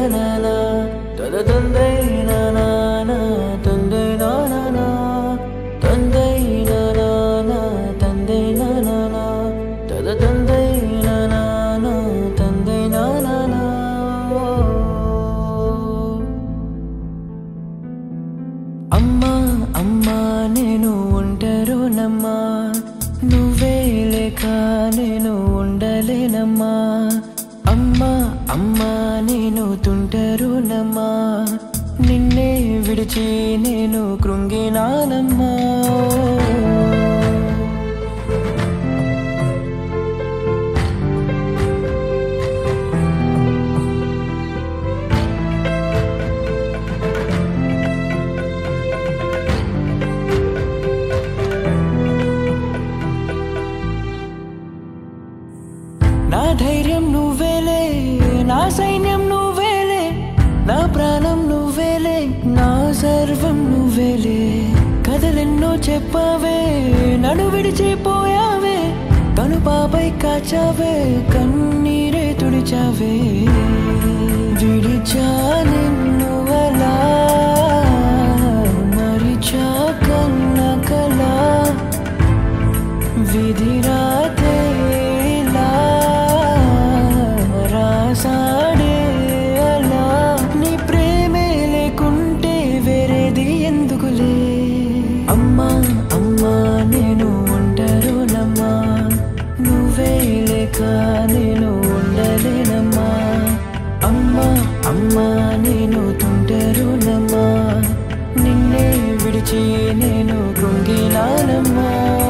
na tada tandai na tandai na tandai na tandai na tada tandai na tandai na అమ్మా అమ్మా నేను ఒంటరినమ్మా నువ్వే లేక నేను ఉండలేనమ్మా అమ్మా అమ్మా నేను తుంటరినమ్మా నిన్నే విడిచి నేను కృంగినానమ్మా నా ధైర్యం నువ్వేలే నా సైన్యం నువ్వేలే నా ప్రాణం నువ్వేలే నా సర్వం నువ్వేలే కథలెన్నో చెప్పావే నన్ను విడిచిపోయావే కను పాపై కాచావే కన్నీరే తుడిచావే విడిచా నిన్ను అలా మరిచా కన్న కలా విధిరాతే సాడే అలా నీ ప్రేమే లేకుంటే వేరేది ఎందుకులే అమ్మా అమ్మా నేను ఒంటరినమ్మా నువ్వే లేక నేను ఉండలేనమ్మా అమ్మా అమ్మా నేను తుంటరినమ్మా నిన్నే విడిచి నేను కృంగినానమ్మా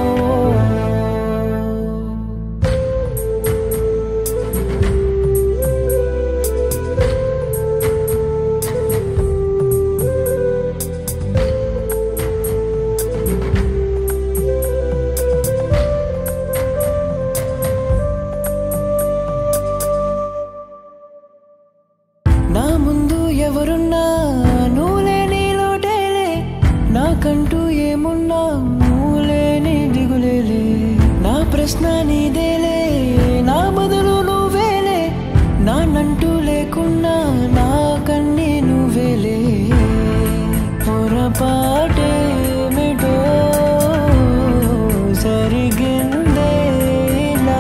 నా ముందు ఎవరున్నా నువ్వులే నీలోటేలే నాకంటూ ఏమున్నా నువ్వులే నీ దిగులేలే నా ప్రశ్న నీదేలే నా బదులు నువ్వేలే నానంటూ లేకున్నా నా కన్నీ నువ్వేలే పొరపాటేమిటో సరిగిందే ఇలా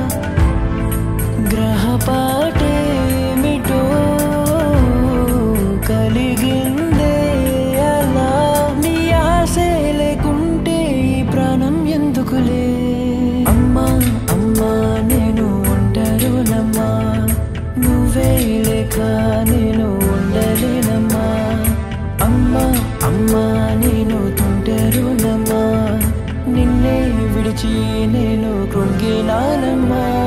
గ్రహపాటే కలిగిందే అలా నీ ఆశే లేకుంటే ఈ ప్రాణం ఎందుకులే అమ్మా అమ్మా నేను ఒంటరినమ్మా నువ్వే లేక నేను ఉండలేనమ్మా అమ్మా అమ్మా నేను తుంటరినమ్మా నిన్నే విడిచి నేను కృంగినానమ్మా